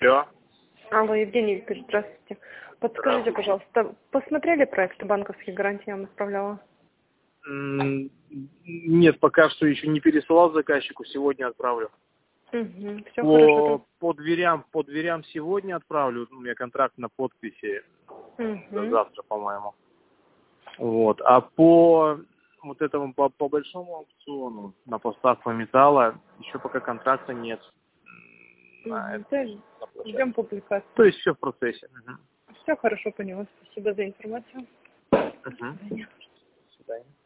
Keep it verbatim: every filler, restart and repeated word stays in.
Алло. Алло, Евгений Викторович, здравствуйте. Подскажите, пожалуйста, посмотрели проект банковских гарантий, я вам отправляла? Нет, пока что еще не пересылал заказчику, сегодня отправлю. Угу, все По, хорошо. по дверям, по дверям сегодня отправлю, у меня контракт на подписи Угу. завтра, по-моему. Вот. А по вот этому, по, по большому аукциону на поставку металла еще пока контракта нет. На Угу. это, на Ждем публикации. То есть все в процессе. Угу. Все хорошо, поняла. Спасибо за информацию. Угу. До свидания. До свидания.